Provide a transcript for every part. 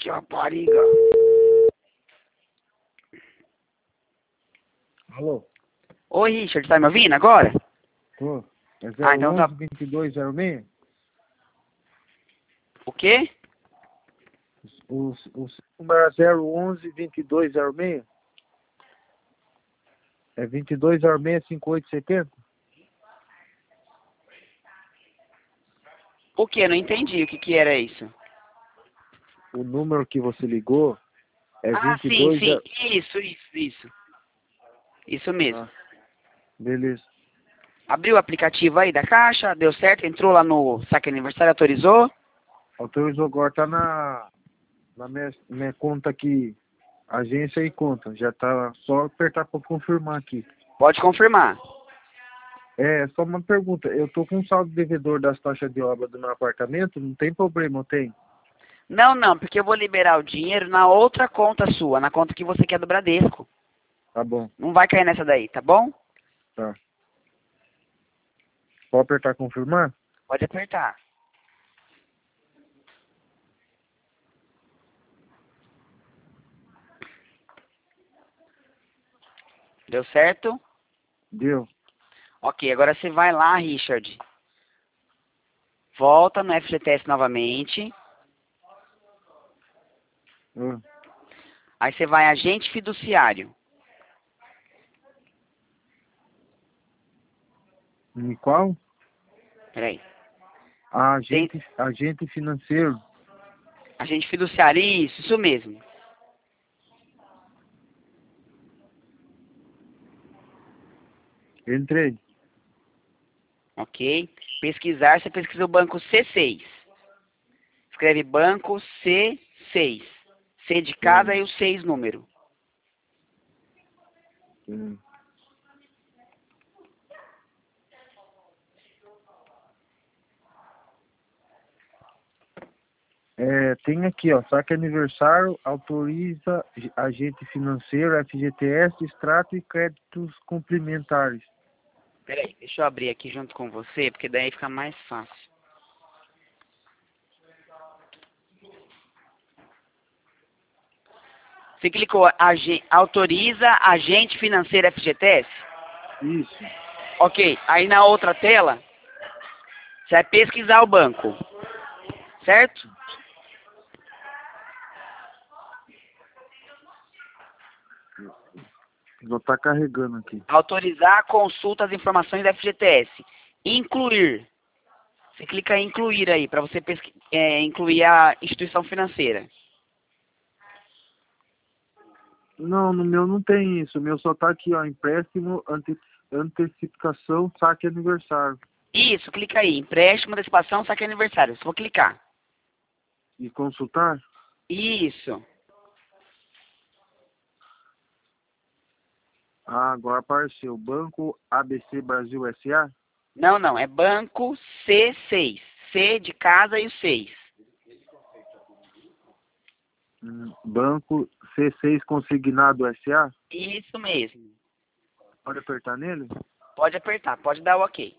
Que rapariga. Alô? Oi, Richard, tá me ouvindo agora? Tô. É Ah, então tá. 011-2206? O quê? O número é 011-2206? É 2206-5870? O quê? Não entendi o que era isso. O número que você ligou é Ah, sim, 22... sim. Isso. Isso mesmo. Ah, beleza. Abriu o aplicativo aí da Caixa, deu certo, entrou lá no saque aniversário, autorizou. Autorizou agora, tá na minha conta aqui. Agência e conta. Já tá só apertar pra confirmar aqui. Pode confirmar. É, só uma pergunta. Eu tô com um saldo devedor das taxas de obra do meu apartamento, não tem problema, eu tenho? Não, porque eu vou liberar o dinheiro na outra conta sua, na conta que você quer do Bradesco. Tá bom, Não vai cair nessa daí, tá bom? tá. Pode apertar confirmar? Pode apertar. Deu certo? Deu. Ok, agora você vai lá, Richard. Volta no FGTS novamente. Ah, Aí você vai agente fiduciário. em qual? Peraí. Tem Agente financeiro. agente fiduciário, isso mesmo. Entrei. Ok? Pesquisar, você pesquisa o banco C6. Escreve banco C6. C de casa Pera, e o 6 número. hum. É, tem aqui, ó, saque aniversário, autoriza agente financeiro, FGTS, extrato e créditos complementares. Peraí, deixa eu abrir aqui junto com você, porque daí fica mais fácil. Você clicou autoriza agente financeiro FGTS? Isso. Ok, aí na outra tela, você vai pesquisar o banco, certo? Vou estar carregando aqui. Autorizar consulta das informações da FGTS. Incluir. Você clica em incluir aí, para você incluir a instituição financeira. Não, no meu não tem isso. O meu só tá aqui, ó, empréstimo, antecipação, saque aniversário. Isso, clica aí. Empréstimo, antecipação, saque aniversário. Só vou clicar. E consultar? Isso. Ah, agora apareceu. Banco ABC Brasil SA? Não. É banco C6. C de casa e o 6. Banco C6 Consignado SA? Isso mesmo. Pode apertar nele? Pode apertar, pode dar o ok.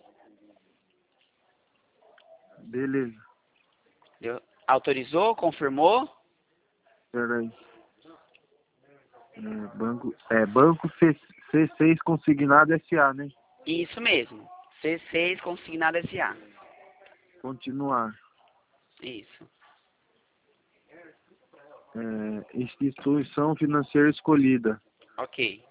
Beleza. Autorizou, confirmou. Espera aí. Banco C6 Consignado SA, né? Isso mesmo. C6 consignado SA. Continuar. Isso. Instituição financeira escolhida. Ok.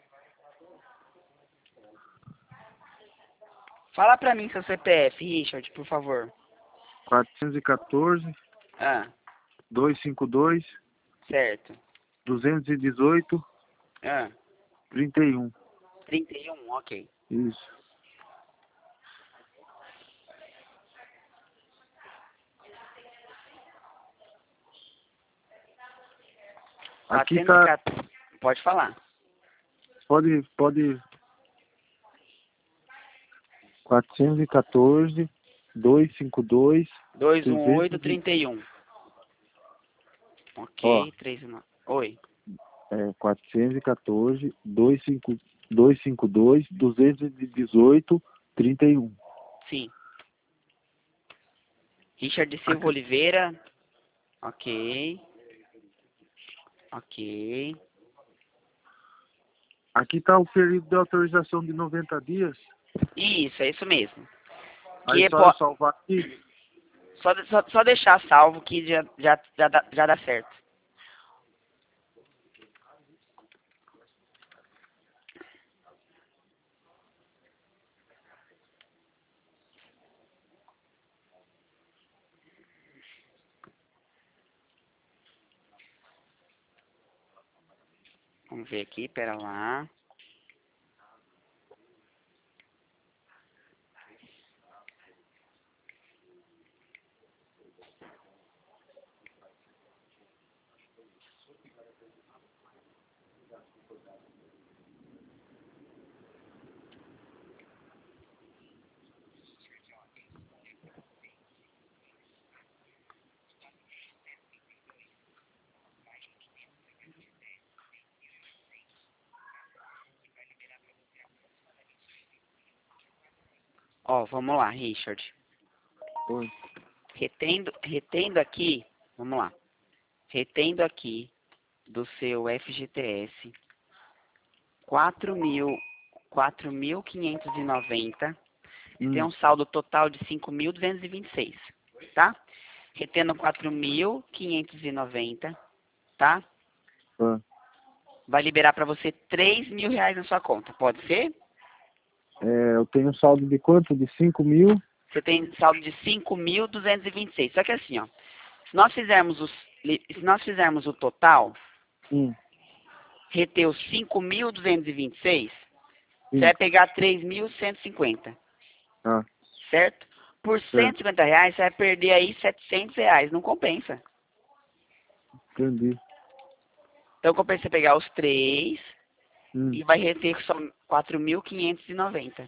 Fala pra mim seu CPF, Richard, por favor. 414 Ah, 252 certo. 218 Ah, 31. 31, ok. Isso. Aqui tá. 414. Pode falar. Pode. 414 252 200. 21831. Ó, Ok, 39. Oi. 414 252 218 31. Sim. Richard Silva Aqui, Oliveira. Ok. Ok. Aqui está o período de autorização de 90 dias. Isso, é isso mesmo. Aí Que só eu salvar aqui. só deixar salvo que já dá certo. Vamos ver aqui, pera lá. Ó, vamos lá, Richard. Oi. Retendo aqui, vamos lá. Retendo aqui do seu FGTS 4.590. Tem um saldo total de 5.226, tá? Retendo 4.590, tá? Vai liberar para você R$ 3.000 na sua conta, pode ser? Eu tenho um saldo de quanto? De 5 mil? Você tem saldo de 5.226. Só que assim, ó, se nós fizermos o total, reter os 5.226, você vai pegar 3.150, Ah, certo? Por R$ 150, você vai perder aí R$ 700, não compensa. entendi. Então compensa você pegar os 3 e vai reter só 4.590.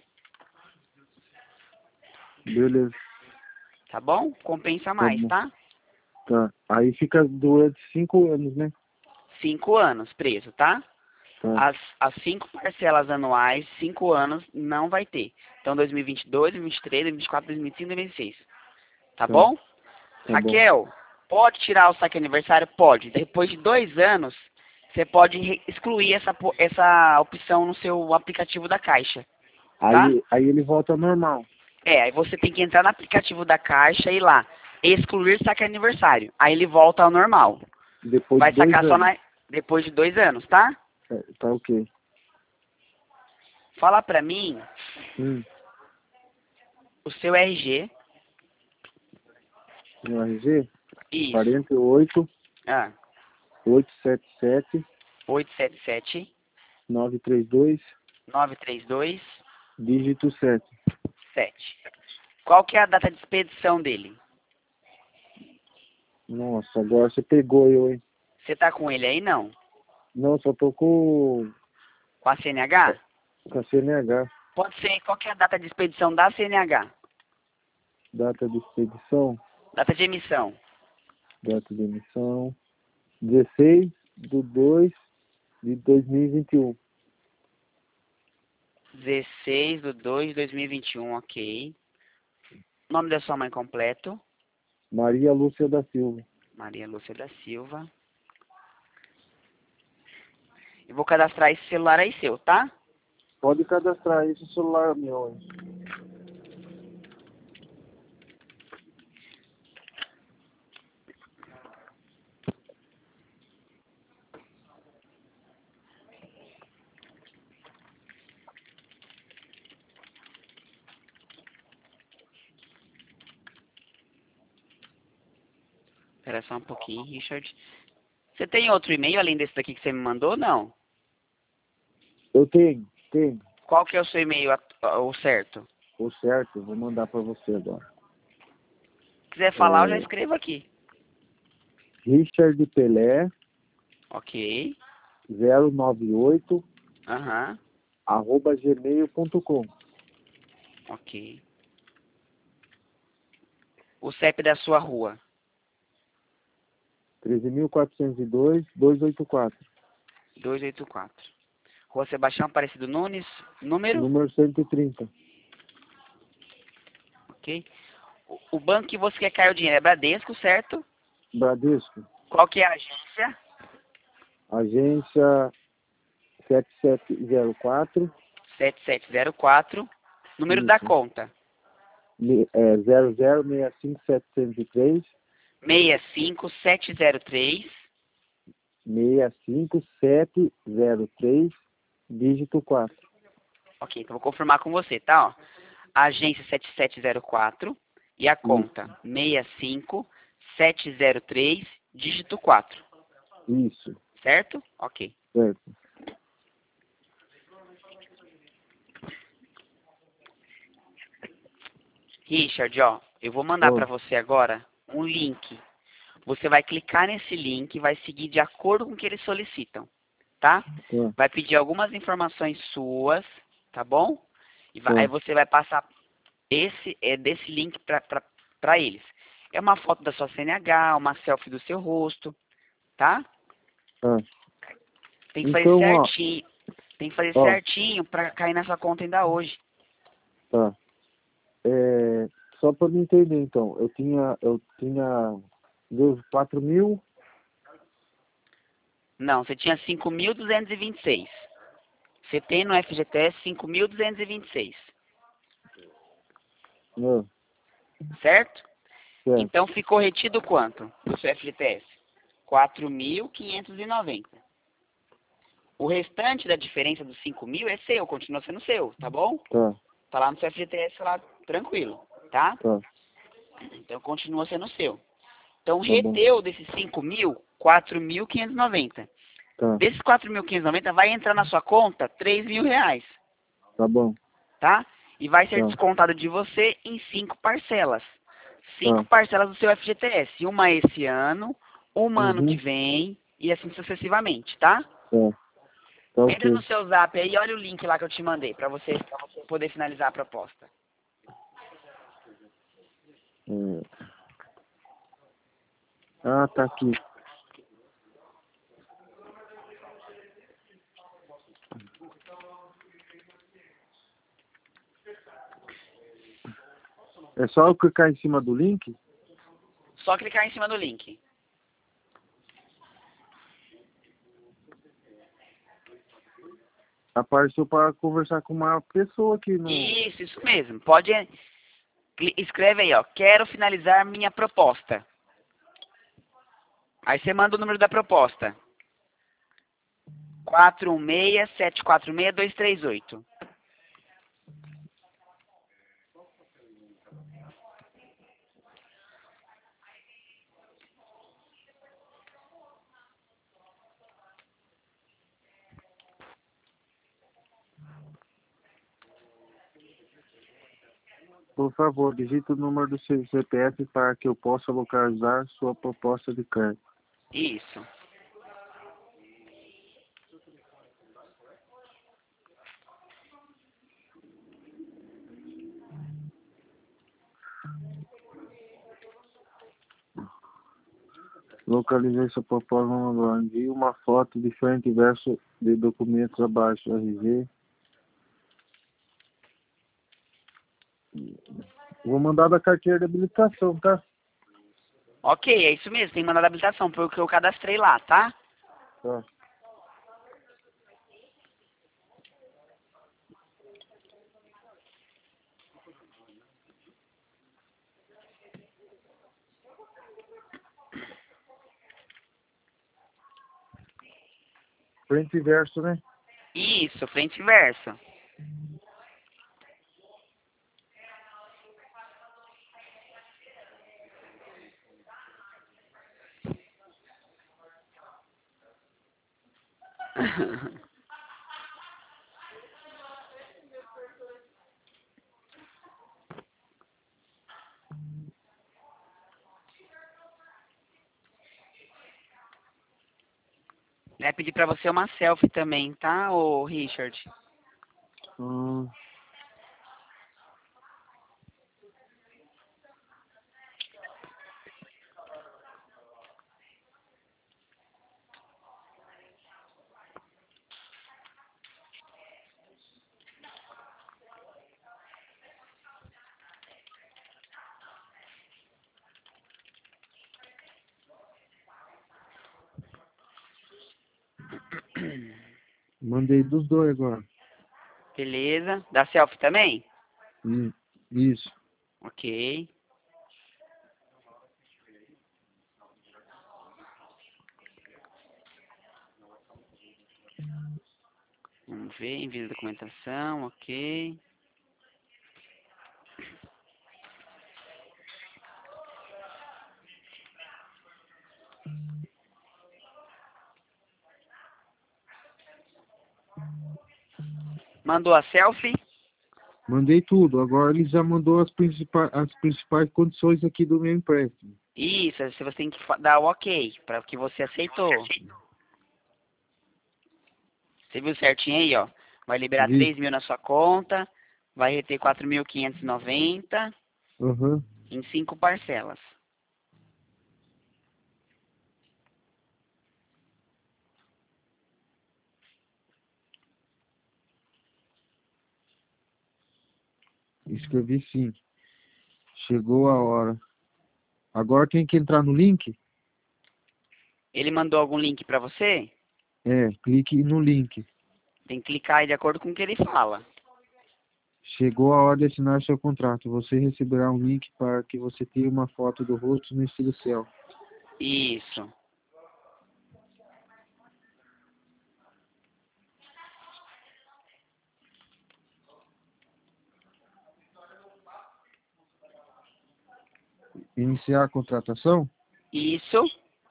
Beleza. Tá bom? Compensa Tá mais, bom. tá? Tá. Aí fica durante 5 anos, né? 5 anos preso, tá? Tá. As 5 parcelas anuais, 5 anos, não vai ter. Então 2022, 2023, 2024, 2025, 2026. Tá bom? Tá bom. Raquel, pode tirar o saque aniversário? Pode. Depois de 2 anos, você pode excluir essa opção no seu aplicativo da Caixa. Tá? Aí ele volta ao normal. Aí você tem que entrar no aplicativo da Caixa e ir lá, excluir saque aniversário. Aí ele volta ao normal. Depois Vai de 2 sacar só anos. depois de 2 anos, tá? Tá ok. Fala pra mim o seu RG. No RG? Isso. 48 Ah, 877 877 932 932 dígito 7. 7. Qual que é a data de expedição dele? Nossa, agora você pegou eu, hein? Você tá com ele aí, não? Não, só tô com Com a CNH? a CNH. Pode ser. Qual que é a data de expedição da CNH? Data de expedição. Data de emissão. Data de emissão. 16/2/2021. 16/2/2021, ok. Nome da sua mãe completo? Maria Lúcia da Silva. Maria Lúcia da Silva. Eu vou cadastrar esse celular aí seu, tá? Pode cadastrar esse celular meu, hein? Espera só um pouquinho, Richard. Você tem outro e-mail além desse daqui que você me mandou, não? Eu tenho. Qual que é o seu e-mail, o certo? O certo, eu vou mandar pra você agora. Se quiser falar, eu já escrevo aqui. Richard Pelé Ok. 098 Aham. @gmail.com. Ok. O CEP da sua rua. 13.402 284. 284. Rua Sebastião Aparecido Nunes. Número? Número 130. Ok. O banco que você quer cair o dinheiro é Bradesco, certo? Bradesco. Qual que é a agência? Agência 7704. 7704. Número da Isso. conta. 0065703. 65703. 65703, dígito 4. Ok, então vou confirmar com você, tá? Ó. Agência 7704 e a conta 65703, dígito 4. Isso, Certo? Ok. certo. Richard, ó, eu vou mandar Ó, para você agora um link. Você vai clicar nesse link e vai seguir de acordo com o que eles solicitam, tá? tá, Vai pedir algumas informações suas, tá bom? Aí tá, você vai passar desse link para eles. É uma foto da sua CNH, uma selfie do seu rosto, tá? tá. Tem que fazer Então, certinho. Tem que fazer ó, certinho para cair na sua conta ainda hoje. tá. Só para me entender, então, eu tinha deu 4 mil. Não, você tinha 5.226. Você tem no FGTS 5.226, Não, certo? certo. Então ficou retido quanto do seu FGTS? 4.590. O restante da diferença dos 5.000 é seu, continua sendo seu, tá bom? Tá, Tá lá no seu FGTS lá, tranquilo, tá? tá, Então continua sendo seu. Então tá bom. reteu desses 5.000, 4.590. Tá, Desses 4.590 vai entrar na sua conta 3.000 reais, tá bom. tá? E vai ser Tá, descontado de você em 5 parcelas. 5 tá. parcelas do seu FGTS. Uma esse ano, uma ano que Uhum, vem e assim sucessivamente, tá? tá, tá Entra no ok. seu zap aí e olha o link lá que eu te mandei pra você poder finalizar a proposta. É, ah, tá aqui. É só eu clicar em cima do link? Só clicar em cima do link. Apareceu para conversar com uma pessoa aqui no. Isso mesmo. Pode. Escreve aí, ó. Quero finalizar minha proposta. Aí você manda o número da proposta. 416-746-238. Por favor, digite o número do seu CPF para que eu possa localizar sua proposta de crédito. Isso. Localizei sua proposta no envie uma foto de frente e verso de documentos abaixo. RG. Vou mandar da carteira de habilitação, tá? Ok, é isso mesmo. Tem que mandar a habilitação, foi o que eu cadastrei lá, tá? Tá. Frente e verso, né? Isso, frente e verso. Vai pedir pra você uma selfie também, tá, ô Richard? Hum, Mandei dos dois agora. Beleza. Da selfie também? Isso. Ok. Vamos ver, envio de documentação, ok. Mandou a selfie? Mandei tudo. Agora ele já mandou as principais condições aqui do meu empréstimo. Isso, você tem que dar o ok, para que você aceitou. Você viu certinho aí, ó. Vai liberar Vi. 3 mil na sua conta, vai reter 4.590 Aham. em 5 parcelas. Escrevi sim. Chegou a hora. Agora tem que entrar no link? Ele mandou algum link para você? Clique no link. Tem que clicar aí de acordo com o que ele fala. Chegou a hora de assinar seu contrato. Você receberá um link para que você tire uma foto do rosto no estilo selfie. Isso. Iniciar a contratação? Isso.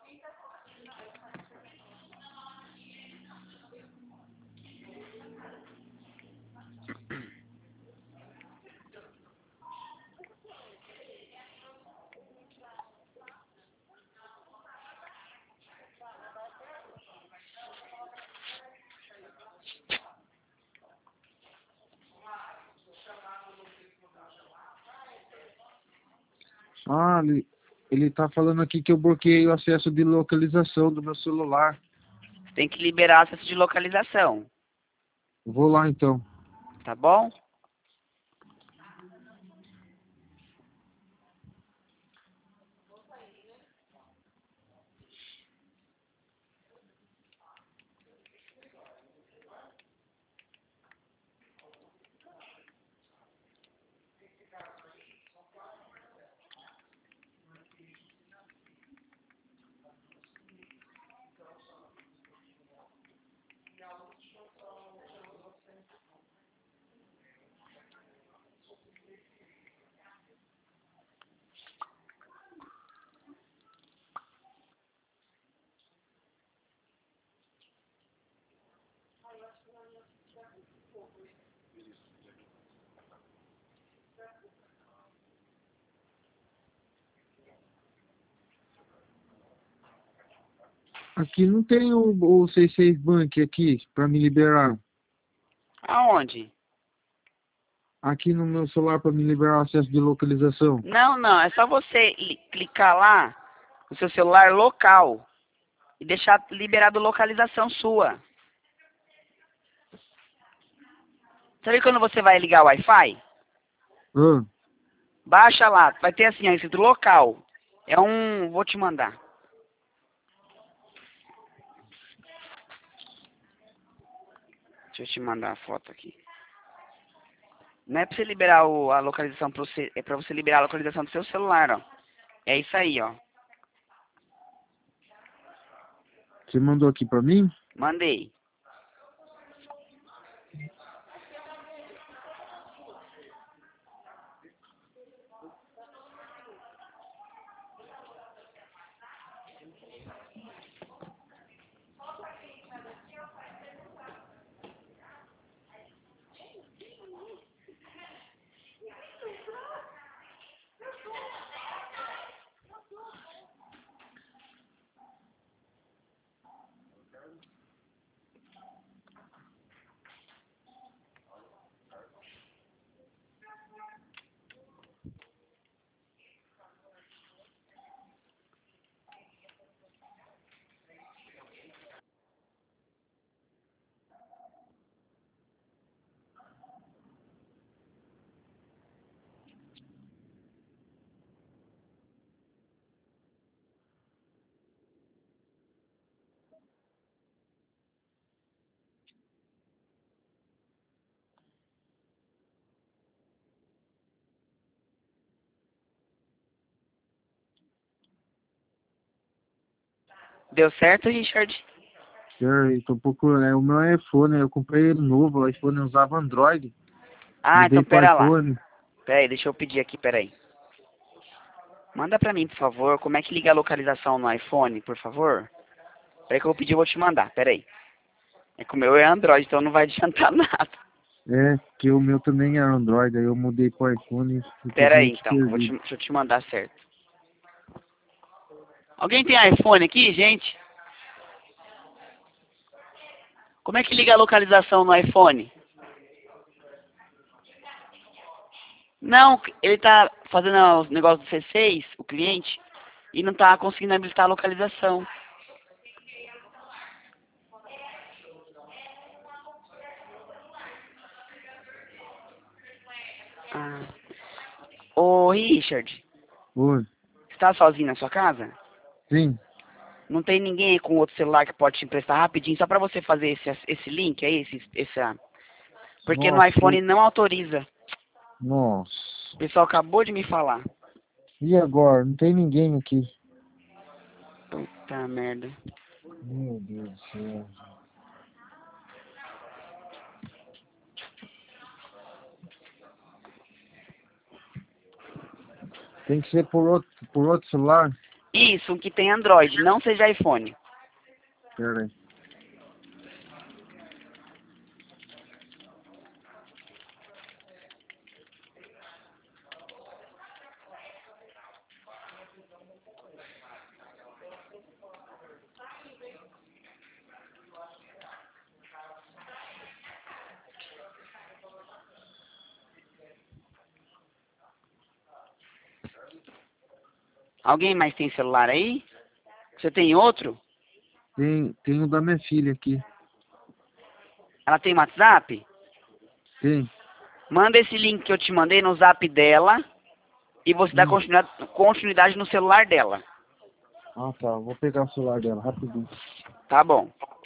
Ah, ele tá falando aqui que eu bloqueei o acesso de localização do meu celular. Tem que liberar acesso de localização. Vou lá então. Tá bom? Aqui não tem o C6 Bank aqui para me liberar. Aonde? Aqui no meu celular para me liberar o acesso de localização. Não, não. É só você clicar lá no seu celular local e deixar liberado localização sua. Sabe quando você vai ligar o Wi-Fi? Ah, Baixa lá. Vai ter assim, ó, escrito local. É um... Vou te mandar. Deixa eu te mandar a foto aqui. Não é pra você liberar a localização pro você, é pra você liberar a localização do seu celular, ó. É isso aí, ó. você mandou aqui para mim? Mandei. Deu certo, Richard? Eu tô procurando. O meu iPhone, eu comprei ele novo. O iPhone eu usava Android. Ah, Mudei então pro pera lá. iPhone. Pera aí, deixa eu pedir aqui, pera aí. Manda pra mim, por favor, como é que liga a localização no iPhone, por favor? Pera aí que eu vou pedir e vou te mandar, pera aí. É que o meu é Android, então não vai adiantar nada. É, que o meu também era Android. Aí eu mudei pro iPhone e Pera aí, infelizmente então, perdi. deixa eu te mandar certo. Alguém tem iPhone aqui, gente? Como é que liga a localização no iPhone? Não, ele tá fazendo os negócios do C6, o cliente, e não tá conseguindo habilitar a localização. Ah. Ô, Richard, Oi. você tá sozinho na sua casa? Sim. Não tem ninguém aí com outro celular que pode te emprestar rapidinho, só pra você fazer esse link aí, essa... Porque no Nossa, iPhone não autoriza. nossa. O pessoal acabou de me falar. E agora? Não tem ninguém aqui. Puta merda. Meu Deus do céu. Tem que ser por outro celular? Isso, um que tem Android, não seja iPhone. Pera aí. Alguém mais tem celular aí? Você tem outro? Tem o da minha filha aqui. Ela tem WhatsApp? Tem. Manda esse link que eu te mandei no zap dela e você dá Hum. continuidade no celular dela. Ah, tá. Vou pegar o celular dela rapidinho. Tá bom.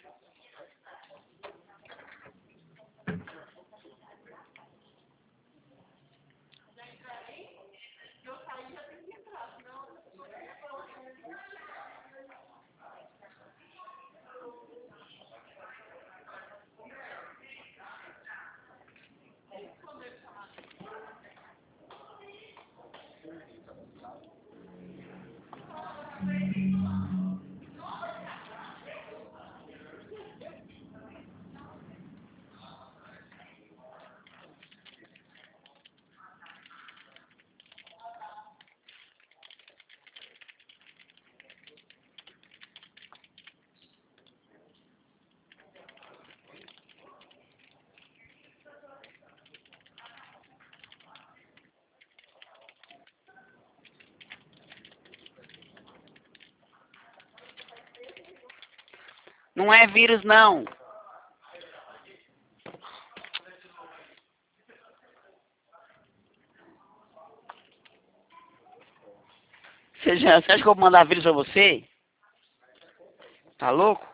Não é vírus, não. Você acha que eu vou mandar vírus pra você? Tá louco?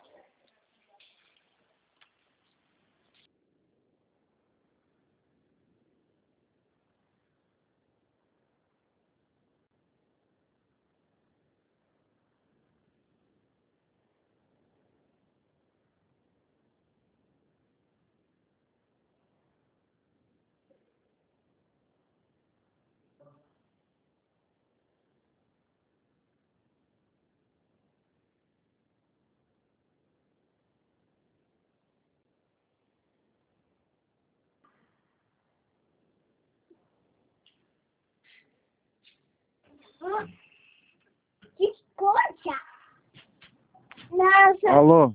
Que coisa! Nossa! Alô?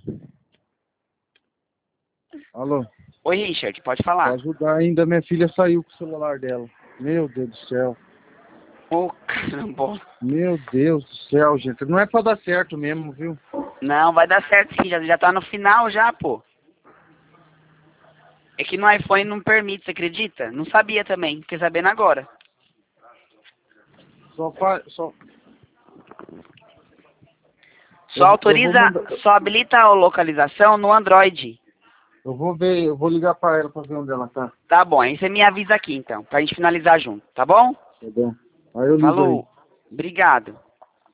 Alô? Oi, Richard, pode Pra falar. ajudar ainda, minha filha saiu com o celular dela. Meu Deus do céu. Ô, caramba. Meu Deus do céu, gente. Não é pra dar certo mesmo, viu? Não, vai dar certo sim, já tá no final já, pô. É que no iPhone não permite, você acredita? Não sabia também, fiquei sabendo agora. Só faz. Só. Só Eu vou autoriza, mandar. só habilita a localização no Android. Eu vou ver, eu vou ligar pra ela pra ver onde ela tá. Tá bom, aí você me avisa aqui então, pra gente finalizar junto, tá bom? Tá bom? Aí eu ligo aí. Falou, obrigado.